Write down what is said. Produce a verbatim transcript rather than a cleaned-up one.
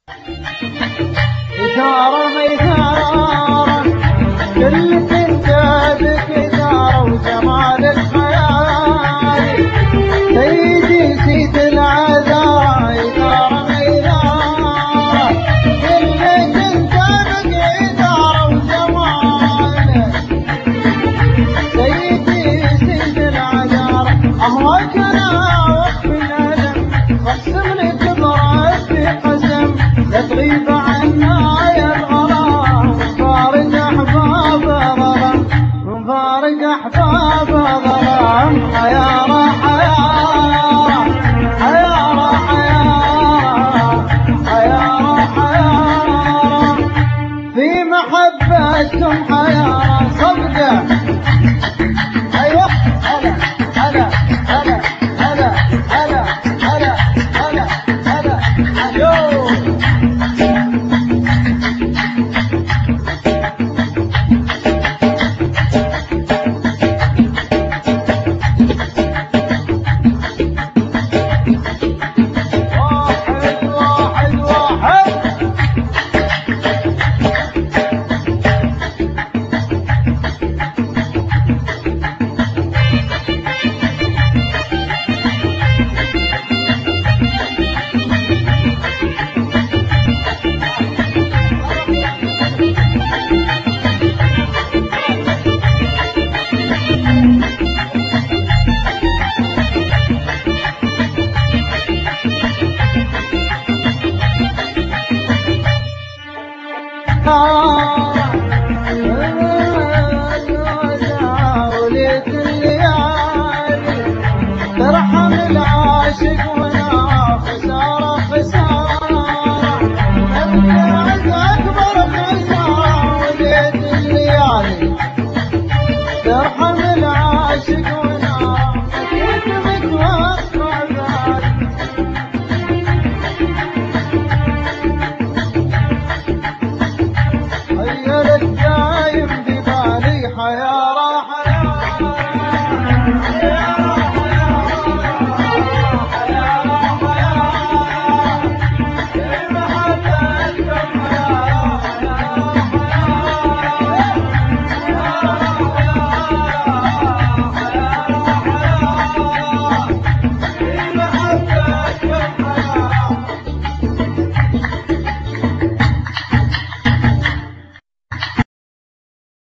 إثارة إثارة كل تنجابك إثارة وجمالك خيالي سيدي سيد العذارى إثارة إثارة كل تنجابك إثارة وجمالك سيدي سيد العذارى أهواك أنا وقف الألم واقسم لك ضرب في قسم لا تغيب عنا يا الغرام مفارق أحباب ظلام مفارق أحباب ظلام حيارى حيارى حيارى حيارى حيارى حيارى في محبتكم حيارى صدقة. أيوه هلا هلا هلا هلا هلا هلا هلا هلا أيوه ترحم العاشق